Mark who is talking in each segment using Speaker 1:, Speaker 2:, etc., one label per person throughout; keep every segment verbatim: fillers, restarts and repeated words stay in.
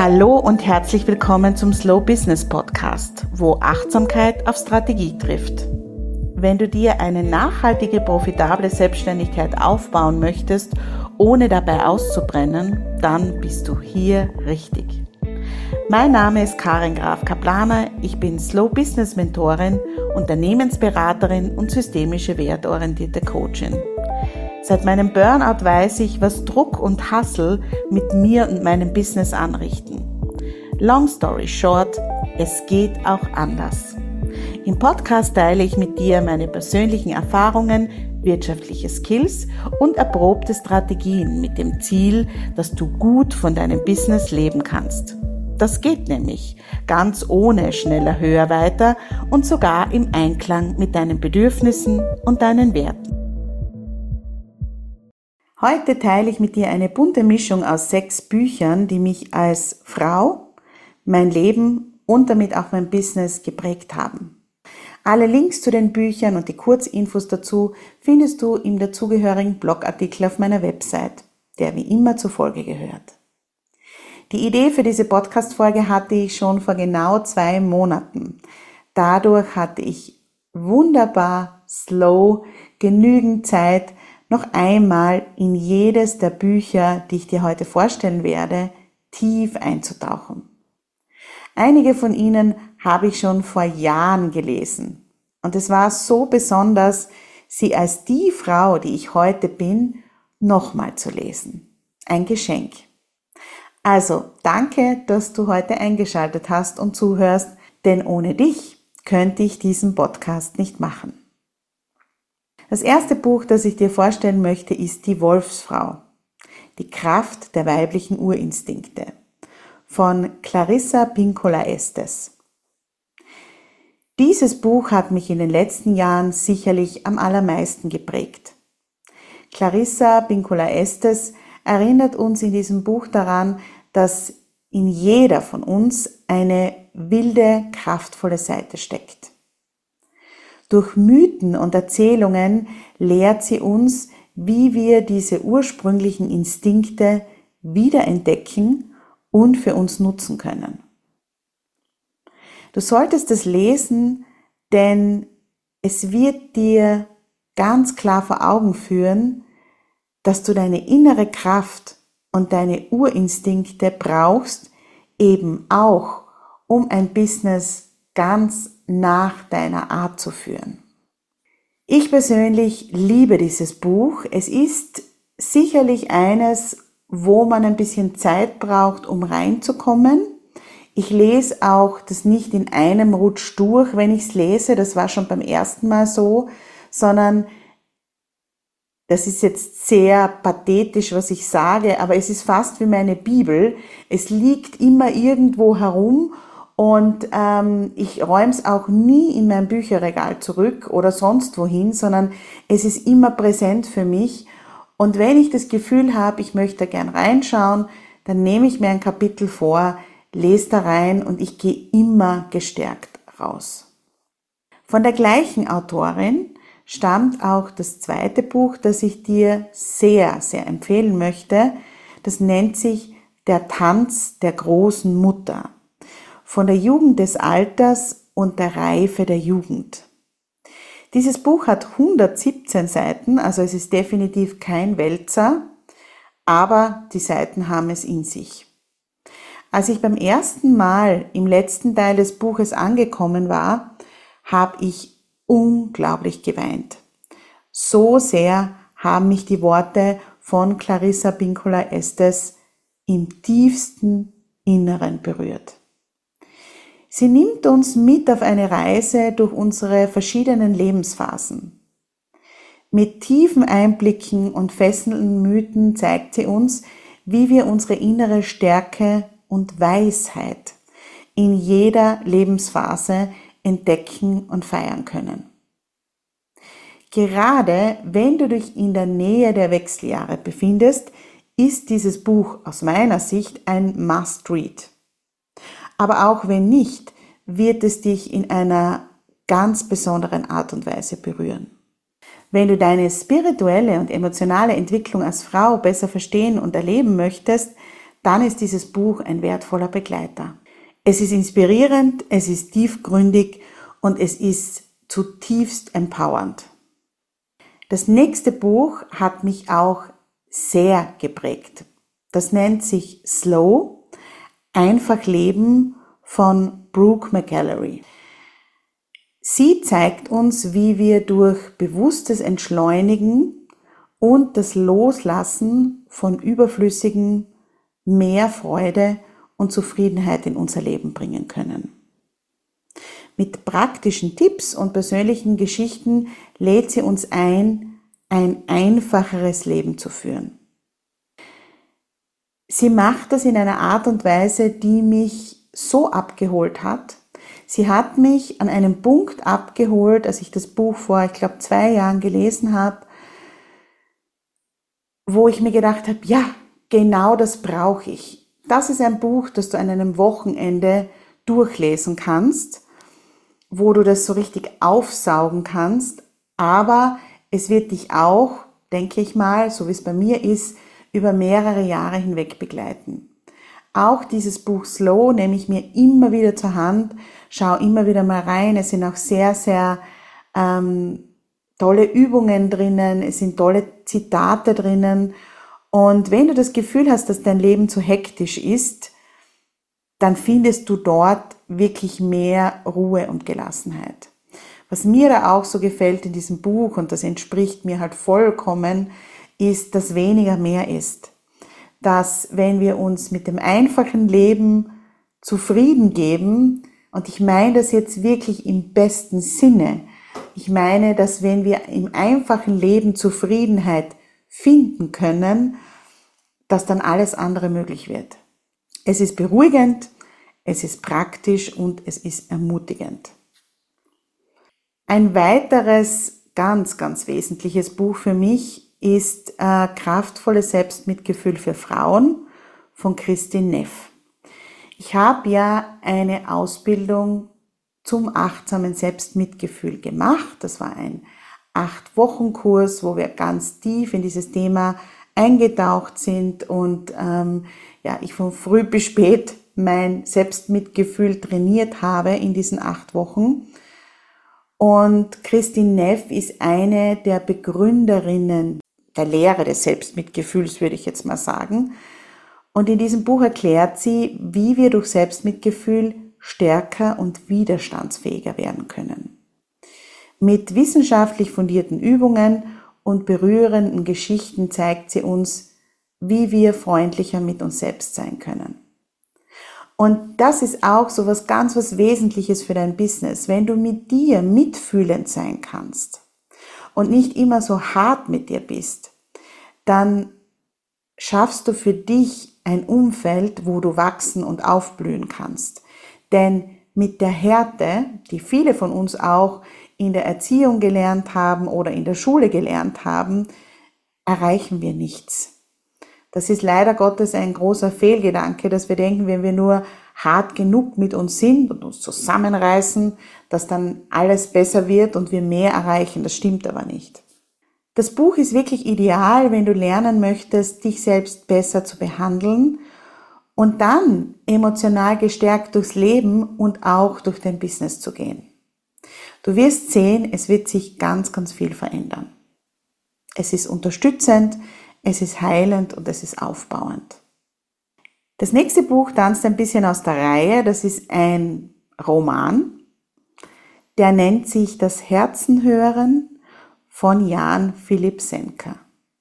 Speaker 1: Hallo und herzlich willkommen zum Slow Business Podcast, wo Achtsamkeit auf Strategie trifft. Wenn du dir eine nachhaltige, profitable Selbstständigkeit aufbauen möchtest, ohne dabei auszubrennen, dann bist du hier richtig. Mein Name ist Karin Graf-Kaplaner, ich bin Slow Business Mentorin, Unternehmensberaterin und systemische wertorientierte Coachin. Seit meinem Burnout weiß ich, was Druck und Hustle mit mir und meinem Business anrichten. Long story short, es geht auch anders. Im Podcast teile ich mit dir meine persönlichen Erfahrungen, wirtschaftliche Skills und erprobte Strategien mit dem Ziel, dass du gut von deinem Business leben kannst. Das geht nämlich ganz ohne schneller, höher, weiter und sogar im Einklang mit deinen Bedürfnissen und deinen Werten. Heute teile ich mit dir eine bunte Mischung aus sechs Büchern, die mich als Frau, mein Leben und damit auch mein Business geprägt haben. Alle Links zu den Büchern und die Kurzinfos dazu findest du im dazugehörigen Blogartikel auf meiner Website, der wie immer zur Folge gehört. Die Idee für diese Podcast-Folge hatte ich schon vor genau zwei Monaten. Dadurch hatte ich wunderbar slow genügend Zeit, noch einmal in jedes der Bücher, die ich dir heute vorstellen werde, tief einzutauchen. Einige von ihnen habe ich schon vor Jahren gelesen. Und es war so besonders, sie als die Frau, die ich heute bin, nochmal zu lesen. Ein Geschenk. Also, danke, dass du heute eingeschaltet hast und zuhörst, denn ohne dich könnte ich diesen Podcast nicht machen. Das erste Buch, das ich dir vorstellen möchte, ist Die Wolfsfrau. Die Kraft der weiblichen Urinstinkte von Clarissa Pinkola Estes. Dieses Buch hat mich in den letzten Jahren sicherlich am allermeisten geprägt. Clarissa Pinkola Estes erinnert uns in diesem Buch daran, dass in jeder von uns eine wilde, kraftvolle Seite steckt. Durch Mythen und Erzählungen lehrt sie uns, wie wir diese ursprünglichen Instinkte wiederentdecken und für uns nutzen können. Du solltest es lesen, denn es wird dir ganz klar vor Augen führen, dass du deine innere Kraft und deine Urinstinkte brauchst, eben auch, um ein Business ganz nach deiner Art zu führen. Ich persönlich liebe dieses Buch. Es ist sicherlich eines, wo man ein bisschen Zeit braucht, um reinzukommen. Ich lese auch das nicht in einem Rutsch durch, wenn ich es lese. Das war schon beim ersten Mal so, sondern das ist jetzt sehr pathetisch, was ich sage, aber es ist fast wie meine Bibel. Es liegt immer irgendwo herum. Und ähm, ich räume es auch nie in mein Bücherregal zurück oder sonst wohin, sondern es ist immer präsent für mich. Und wenn ich das Gefühl habe, ich möchte gern reinschauen, dann nehme ich mir ein Kapitel vor, lese da rein und ich gehe immer gestärkt raus. Von der gleichen Autorin stammt auch das zweite Buch, das ich dir sehr, sehr empfehlen möchte. Das nennt sich Der Tanz der großen Mutter. Von der Jugend des Alters und der Reife der Jugend. Dieses Buch hat hundertsiebzehn Seiten, also es ist definitiv kein Wälzer, aber die Seiten haben es in sich. Als ich beim ersten Mal im letzten Teil des Buches angekommen war, habe ich unglaublich geweint. So sehr haben mich die Worte von Clarissa Pinkola Estes im tiefsten Inneren berührt. Sie nimmt uns mit auf eine Reise durch unsere verschiedenen Lebensphasen. Mit tiefen Einblicken und fesselnden Mythen zeigt sie uns, wie wir unsere innere Stärke und Weisheit in jeder Lebensphase entdecken und feiern können. Gerade wenn du dich in der Nähe der Wechseljahre befindest, ist dieses Buch aus meiner Sicht ein Must-Read. Aber auch wenn nicht, wird es dich in einer ganz besonderen Art und Weise berühren. Wenn du deine spirituelle und emotionale Entwicklung als Frau besser verstehen und erleben möchtest, dann ist dieses Buch ein wertvoller Begleiter. Es ist inspirierend, es ist tiefgründig und es ist zutiefst empowernd. Das nächste Buch hat mich auch sehr geprägt. Das nennt sich Slow, einfach leben von Brooke McGallery. Sie zeigt uns, wie wir durch bewusstes Entschleunigen und das Loslassen von Überflüssigen mehr Freude und Zufriedenheit in unser Leben bringen können. Mit praktischen Tipps und persönlichen Geschichten lädt sie uns ein, ein einfacheres Leben zu führen. Sie macht das in einer Art und Weise, die mich so abgeholt hat. Sie hat mich an einem Punkt abgeholt, als ich das Buch vor, ich glaube, zwei Jahren gelesen habe, wo ich mir gedacht habe, ja, genau das brauche ich. Das ist ein Buch, das du an einem Wochenende durchlesen kannst, wo du das so richtig aufsaugen kannst, aber es wird dich auch, denke ich mal, so wie es bei mir ist, über mehrere Jahre hinweg begleiten. Auch dieses Buch Slow nehme ich mir immer wieder zur Hand, schaue immer wieder mal rein. Es sind auch sehr, sehr ähm, tolle Übungen drinnen, es sind tolle Zitate drinnen. Und wenn du das Gefühl hast, dass dein Leben zu hektisch ist, dann findest du dort wirklich mehr Ruhe und Gelassenheit. Was mir da auch so gefällt in diesem Buch, und das entspricht mir halt vollkommen, ist, dass weniger mehr ist. Dass wenn wir uns mit dem einfachen Leben zufrieden geben, und ich meine das jetzt wirklich im besten Sinne, ich meine, dass wenn wir im einfachen Leben Zufriedenheit finden können, dass dann alles andere möglich wird. Es ist beruhigend, es ist praktisch und es ist ermutigend. Ein weiteres ganz, ganz wesentliches Buch für mich ist äh, Kraftvolles Selbstmitgefühl für Frauen von Kristin Neff. Ich habe ja eine Ausbildung zum achtsamen Selbstmitgefühl gemacht. Das war ein Acht-Wochen-Kurs, wo wir ganz tief in dieses Thema eingetaucht sind und ähm, ja, ich von früh bis spät mein Selbstmitgefühl trainiert habe in diesen acht Wochen. Und Kristin Neff ist eine der Begründerinnen der Lehre des Selbstmitgefühls, würde ich jetzt mal sagen. Und in diesem Buch erklärt sie, wie wir durch Selbstmitgefühl stärker und widerstandsfähiger werden können. Mit wissenschaftlich fundierten Übungen und berührenden Geschichten zeigt sie uns, wie wir freundlicher mit uns selbst sein können. Und das ist auch so was ganz was Wesentliches für dein Business. Wenn du mit dir mitfühlend sein kannst und nicht immer so hart mit dir bist, dann schaffst du für dich ein Umfeld, wo du wachsen und aufblühen kannst. Denn mit der Härte, die viele von uns auch in der Erziehung gelernt haben oder in der Schule gelernt haben, erreichen wir nichts. Das ist leider Gottes ein großer Fehlgedanke, dass wir denken, wenn wir nur hart genug mit uns sind und uns zusammenreißen, dass dann alles besser wird und wir mehr erreichen. Das stimmt aber nicht. Das Buch ist wirklich ideal, wenn du lernen möchtest, dich selbst besser zu behandeln und dann emotional gestärkt durchs Leben und auch durch dein Business zu gehen. Du wirst sehen, es wird sich ganz, ganz viel verändern. Es ist unterstützend, es ist heilend und es ist aufbauend. Das nächste Buch tanzt ein bisschen aus der Reihe. Das ist ein Roman. Der nennt sich Das Herzen hören von Jan Philipp Senker.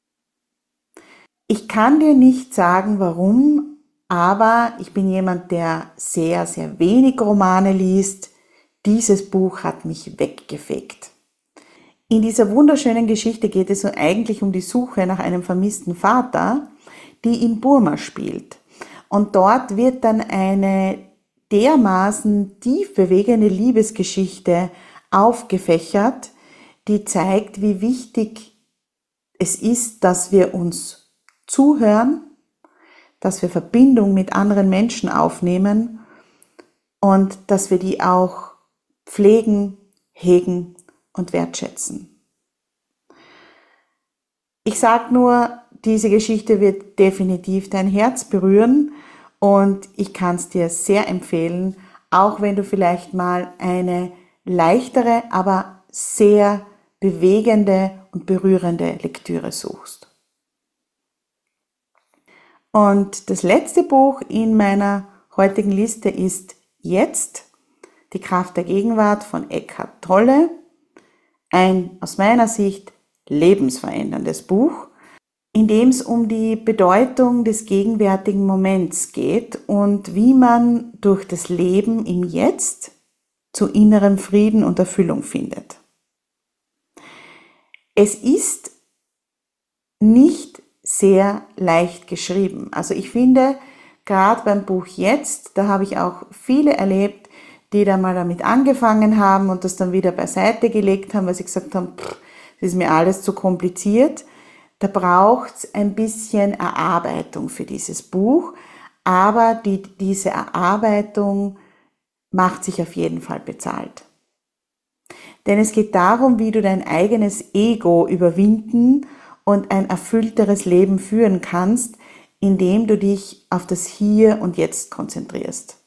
Speaker 1: Ich kann dir nicht sagen, warum, aber ich bin jemand, der sehr, sehr wenig Romane liest. Dieses Buch hat mich weggefegt. In dieser wunderschönen Geschichte geht es so eigentlich um die Suche nach einem vermissten Vater, die in Burma spielt. Und dort wird dann eine dermaßen tief bewegende Liebesgeschichte aufgefächert, die zeigt, wie wichtig es ist, dass wir uns zuhören, dass wir Verbindung mit anderen Menschen aufnehmen und dass wir die auch pflegen, hegen und wertschätzen. Ich sage nur, diese Geschichte wird definitiv dein Herz berühren und ich kann es dir sehr empfehlen, auch wenn du vielleicht mal eine leichtere, aber sehr bewegende und berührende Lektüre suchst. Und das letzte Buch in meiner heutigen Liste ist Jetzt, die Kraft der Gegenwart von Eckhart Tolle. Ein aus meiner Sicht lebensveränderndes Buch, in dem es um die Bedeutung des gegenwärtigen Moments geht und wie man durch das Leben im Jetzt zu innerem Frieden und Erfüllung findet. Es ist nicht sehr leicht geschrieben. Also ich finde, gerade beim Buch Jetzt, da habe ich auch viele erlebt, die da mal damit angefangen haben und das dann wieder beiseite gelegt haben, weil sie gesagt haben, pff, das ist mir alles zu kompliziert. Da braucht es ein bisschen Erarbeitung für dieses Buch, aber die, diese Erarbeitung macht sich auf jeden Fall bezahlt. Denn es geht darum, wie du dein eigenes Ego überwinden und ein erfüllteres Leben führen kannst, indem du dich auf das Hier und Jetzt konzentrierst.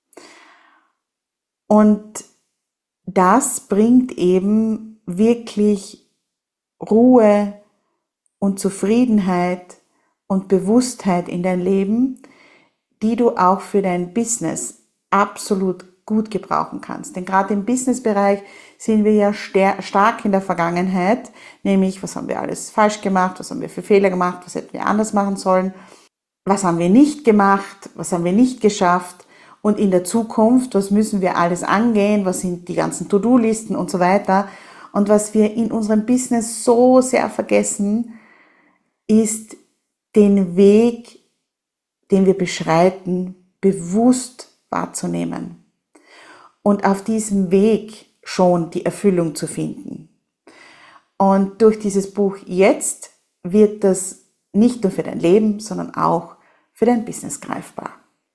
Speaker 1: Und das bringt eben wirklich Ruhe und Zufriedenheit und Bewusstheit in dein Leben, die du auch für dein Business absolut gut gebrauchen kannst. Denn gerade im Businessbereich sind wir ja stark in der Vergangenheit, nämlich was haben wir alles falsch gemacht, was haben wir für Fehler gemacht, was hätten wir anders machen sollen, was haben wir nicht gemacht, was haben wir nicht geschafft und in der Zukunft, was müssen wir alles angehen, was sind die ganzen To-Do-Listen und so weiter. Und was wir in unserem Business so sehr vergessen, ist den Weg, den wir beschreiten, bewusst wahrzunehmen und auf diesem Weg schon die Erfüllung zu finden. Und durch dieses Buch Jetzt wird das nicht nur für dein Leben, sondern auch für dein Business greifbar.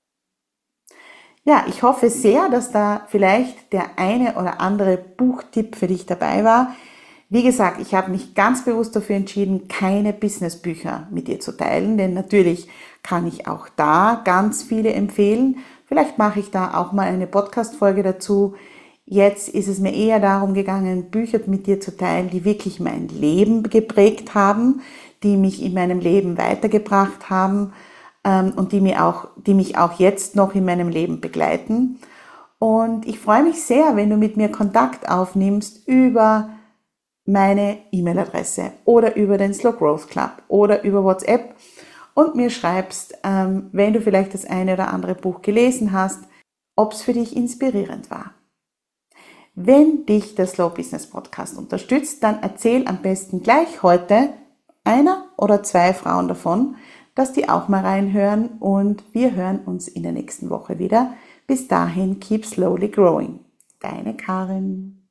Speaker 1: Ja, ich hoffe sehr, dass da vielleicht der eine oder andere Buchtipp für dich dabei war. Wie gesagt, ich habe mich ganz bewusst dafür entschieden, keine Businessbücher mit dir zu teilen, denn natürlich kann ich auch da ganz viele empfehlen. Vielleicht mache ich da auch mal eine Podcast-Folge dazu. Jetzt ist es mir eher darum gegangen, Bücher mit dir zu teilen, die wirklich mein Leben geprägt haben, die mich in meinem Leben weitergebracht haben ähm, und die, mir auch, die mich auch jetzt noch in meinem Leben begleiten. Und ich freue mich sehr, wenn du mit mir Kontakt aufnimmst über meine E-Mail-Adresse oder über den Slow Growth Club oder über WhatsApp und mir schreibst, ähm, wenn du vielleicht das eine oder andere Buch gelesen hast, ob es für dich inspirierend war. Wenn dich der Slow Business Podcast unterstützt, dann erzähl am besten gleich heute einer oder zwei Frauen davon, dass die auch mal reinhören und wir hören uns in der nächsten Woche wieder. Bis dahin, keep slowly growing. Deine Karin.